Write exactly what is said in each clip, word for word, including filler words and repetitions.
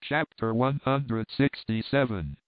Chapter one hundred sixty-seven.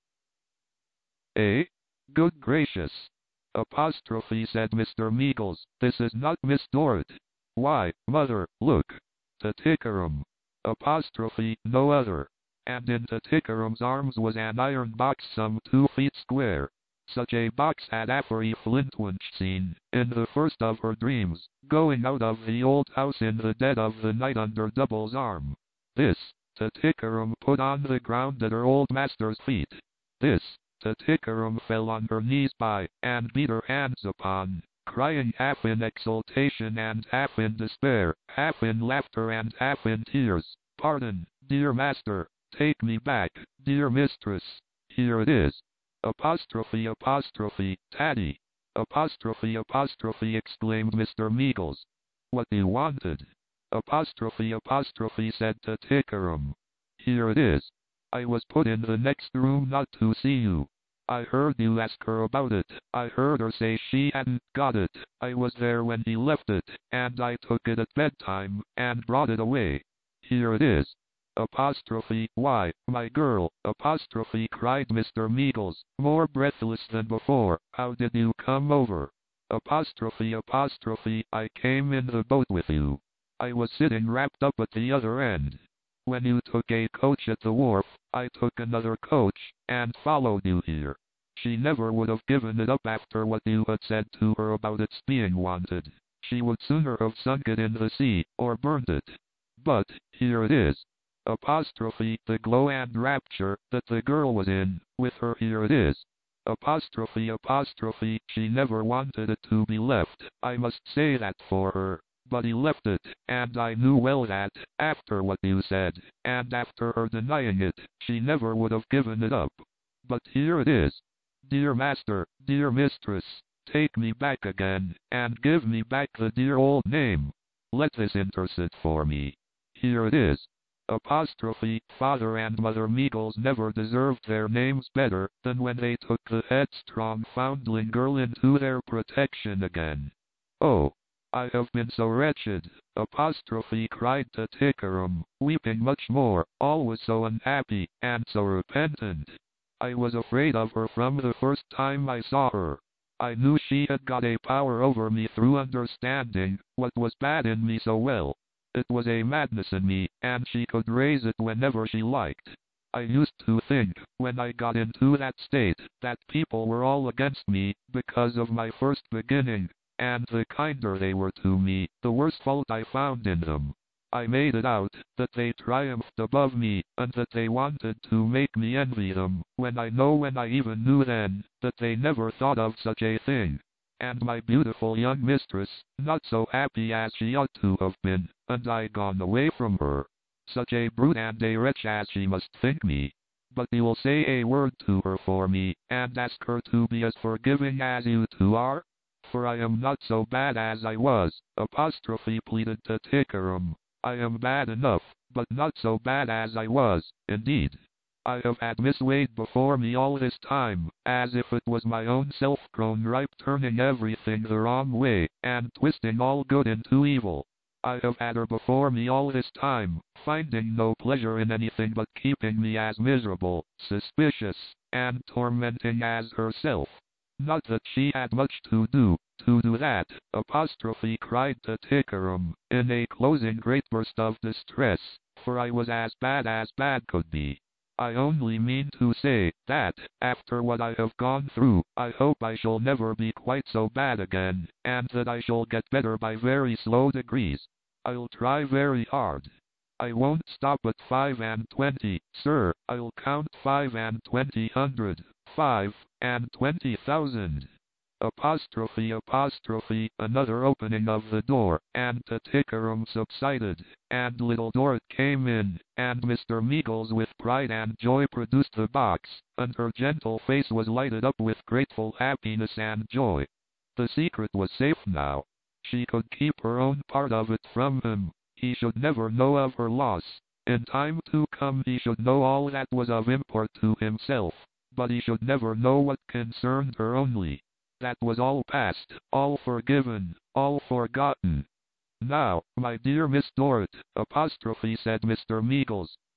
Eh? Good gracious! Apostrophe, said Mister Meagles, this is not Miss Dorrit. Why, mother, look. Tattycoram. Apostrophe, no other. And in Tattycoram's arms was an iron box some two feet square. Such a box had Affery Flintwinch seen, in the first of her dreams, going out of the old house in the dead of the night under Double's arm. This, Tattycoram put on the ground at her old master's feet. This, Tattycoram fell on her knees by, and beat her hands upon, crying half in exultation and half in despair, half in laughter and half in tears, pardon, dear master, take me back, dear mistress, here it is. Apostrophe, apostrophe, Tatty. Apostrophe, apostrophe, exclaimed Mister Meagles. What you wanted? Apostrophe, apostrophe, said Tattycoram. Here it is. I was put in the next room not to see you. I heard you ask her about it. I heard her say she hadn't got it. I was there when he left it, and I took it at bedtime, and brought it away. Here it is. Apostrophe, why, my girl, apostrophe, cried Mister Meagles, more breathless than before, how did you come over? Apostrophe, apostrophe, I came in the boat with you. I was sitting wrapped up at the other end. When you took a coach at the wharf, I took another coach, and followed you here. She never would have given it up after what you had said to her about its being wanted. She would sooner have sunk it in the sea, or burnt it. But, here it is. Apostrophe, the glow and rapture that the girl was in, with her here it is. Apostrophe, apostrophe, she never wanted it to be left, I must say that for her. But he left it, and I knew well that, after what you said, and after her denying it, she never would have given it up. But here it is. Dear master, dear mistress, take me back again, and give me back the dear old name. Let this intercede for me. Here it is. Apostrophe, Father and Mother Meagles never deserved their names better than when they took the headstrong foundling girl into their protection again. Oh, I have been so wretched, apostrophe, cried Tattycoram, weeping much more, always so unhappy, and so repentant. I was afraid of her from the first time I saw her. I knew she had got a power over me through understanding what was bad in me so well. It was a madness in me, and she could raise it whenever she liked. I used to think, when I got into that state, that people were all against me, because of my first beginning, and the kinder they were to me, the worse fault I found in them. I made it out, that they triumphed above me, and that they wanted to make me envy them, when I know when I even knew then, that they never thought of such a thing. And my beautiful young mistress, not so happy as she ought to have been, and I gone away from her. Such a brute and a wretch as she must think me. But you'll say a word to her for me, and ask her to be as forgiving as you two are? For I am not so bad as I was, apostrophe, pleaded Tattycoram. I am bad enough, but not so bad as I was, indeed. I have had Miss Wade before me all this time, as if it was my own self-grown ripe turning everything the wrong way, and twisting all good into evil. I have had her before me all this time, finding no pleasure in anything but keeping me as miserable, suspicious, and tormenting as herself. Not that she had much to do, to do that, apostrophe, cried Tattycoram, in a closing great burst of distress, for I was as bad as bad could be. I only mean to say, that, after what I have gone through, I hope I shall never be quite so bad again, and that I shall get better by very slow degrees. I'll try very hard. I won't stop at five and twenty, sir, I'll count five and twenty hundred, five and twenty thousand. Apostrophe, apostrophe, another opening of the door, and Tattycoram subsided, and Little Dorrit came in, and Mister Meagles with pride and joy produced the box, and her gentle face was lighted up with grateful happiness and joy. The secret was safe now. She could keep her own part of it from him. He should never know of her loss. In time to come he should know all that was of import to himself, but he should never know what concerned her only. That was all past, all forgiven, all forgotten. Now, my dear Miss Dorrit, apostrophe, said Mister Meagles,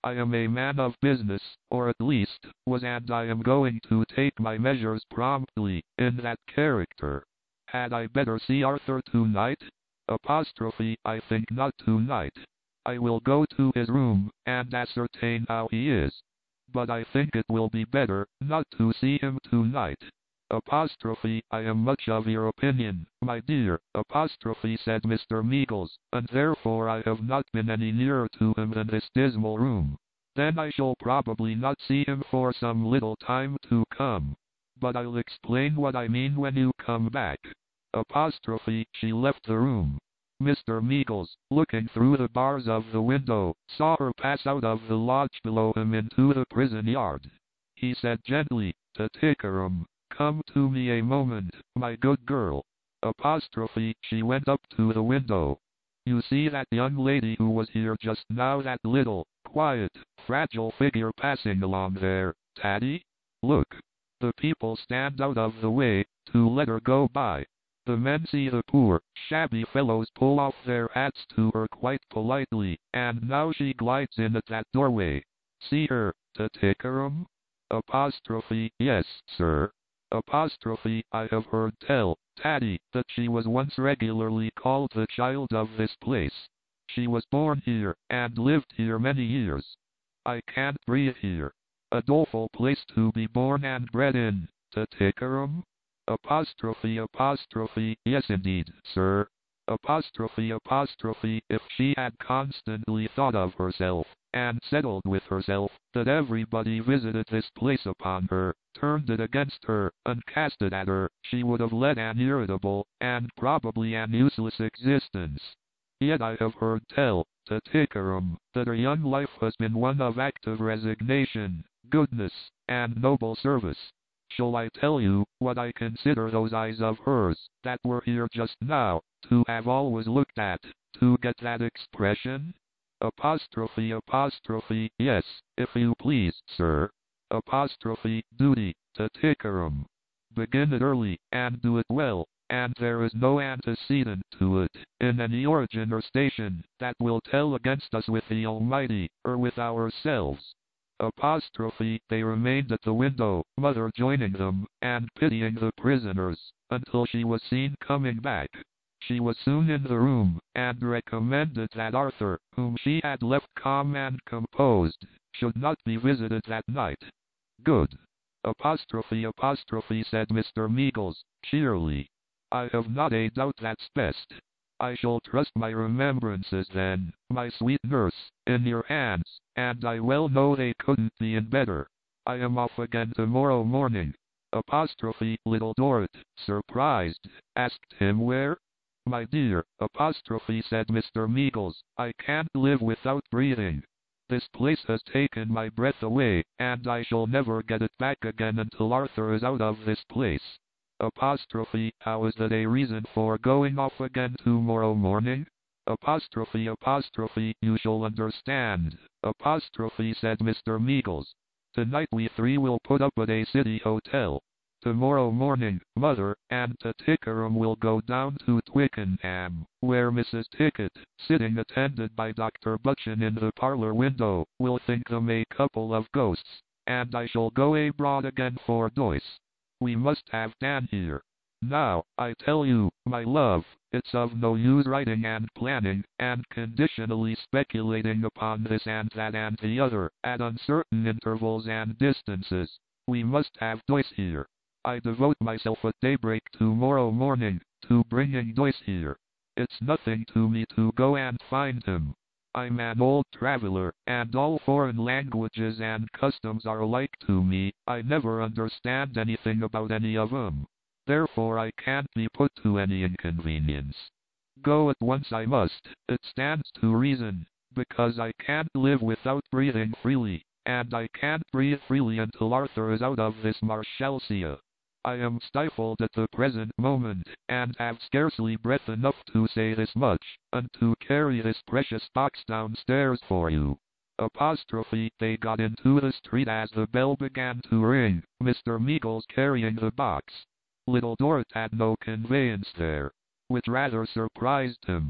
I am a man of business, or at least, was, and I am going to take my measures promptly, in that character. Had I better see Arthur tonight? Apostrophe, I think not tonight. I will go to his room, and ascertain how he is. But I think it will be better, not to see him tonight. Apostrophe, I am much of your opinion, my dear, apostrophe, said Mister Meagles, and therefore I have not been any nearer to him than this dismal room. Then I shall probably not see him for some little time to come. But I'll explain what I mean when you come back. Apostrophe, she left the room. Mister Meagles, looking through the bars of the window, saw her pass out of the lodge below him into the prison yard. He said gently, to Tickerum, come to me a moment, my good girl. Apostrophe, she went up to the window. You see that young lady who was here just now, that little, quiet, fragile figure passing along there, Taddy? Look. The people stand out of the way, to let her go by. The men see the poor, shabby fellows pull off their hats to her quite politely, and now she glides in at that doorway. See her, to Tickerum? Apostrophe, yes, sir. Apostrophe, I have heard tell, Taddy, that she was once regularly called the child of this place. She was born here, and lived here many years. I can't breathe here. A doleful place to be born and bred in, to Tickerum? Apostrophe, apostrophe, yes indeed, sir. Apostrophe, apostrophe, if she had constantly thought of herself, and settled with herself, that everybody visited this place upon her, turned it against her, and cast it at her, she would have led an irritable, and probably an useless existence. Yet I have heard tell, to Tickerum, that her young life has been one of active resignation, goodness, and noble service. Shall I tell you, what I consider those eyes of hers, that were here just now, to have always looked at, to get that expression? Apostrophe, apostrophe, yes, if you please, sir. Apostrophe, duty, to Tickerum. Begin it early, and do it well, and there is no antecedent to it, in any origin or station, that will tell against us with the Almighty, or with ourselves. Apostrophe, they remained at the window, mother joining them, and pitying the prisoners, until she was seen coming back. She was soon in the room, and recommended that Arthur, whom she had left calm and composed, should not be visited that night. Good. Apostrophe, apostrophe, said Mister Meagles, cheerily. I have not a doubt that's best. I shall trust my remembrances then, my sweet nurse, in your hands, and I well know they couldn't be in better. I am off again tomorrow morning. Apostrophe, little Dorrit, surprised, asked him where? My dear, apostrophe, said Mister Meagles, I can't live without breathing. This place has taken my breath away, and I shall never get it back again until Arthur is out of this place. Apostrophe, how is that a reason for going off again tomorrow morning? Apostrophe, apostrophe, you shall understand. Apostrophe, said Mister Meagles. Tonight we three will put up at a city hotel. Tomorrow morning, Mother and to Tickerum will go down to Twickenham, where Missus Tickett, sitting attended by Doctor Butchin in the parlor window, will think them a couple of ghosts, and I shall go abroad again for Doyce. We must have Dan here. Now, I tell you, my love, it's of no use writing and planning, and conditionally speculating upon this and that and the other, at uncertain intervals and distances. We must have Doyce here. I devote myself at daybreak tomorrow morning, to bringing Doyce here. It's nothing to me to go and find him. I'm an old traveler, and all foreign languages and customs are alike to me. I never understand anything about any of 'em. Therefore I can't be put to any inconvenience. Go at once I must, it stands to reason, because I can't live without breathing freely, and I can't breathe freely until Arthur is out of this Marshalsea. I am stifled at the present moment, and have scarcely breath enough to say this much, and to carry this precious box downstairs for you. Apostrophe, they got into the street as the bell began to ring, Mister Meagles carrying the box. Little Dorrit had no conveyance there, which rather surprised him.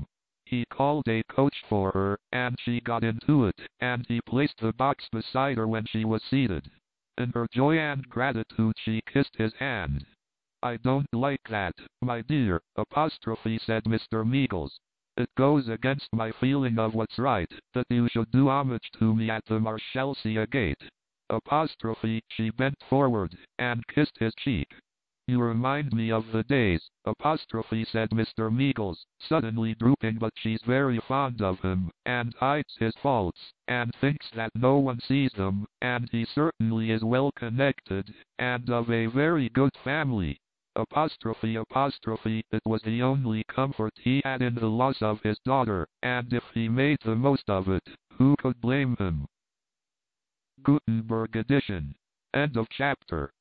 He called a coach for her, and she got into it, and he placed the box beside her when she was seated. In her joy and gratitude she kissed his hand. "I don't like that, my dear," apostrophe said Mister Meagles. "It goes against my feeling of what's right, that you should do homage to me at the Marshalsea gate." Apostrophe, she bent forward, and kissed his cheek. "You remind me of the days," apostrophe said Mister Meagles, suddenly drooping, "but she's very fond of him, and hides his faults, and thinks that no one sees them, and he certainly is well connected, and of a very good family." Apostrophe apostrophe, it was the only comfort he had in the loss of his daughter, and if he made the most of it, who could blame him? Gutenberg edition. End of chapter.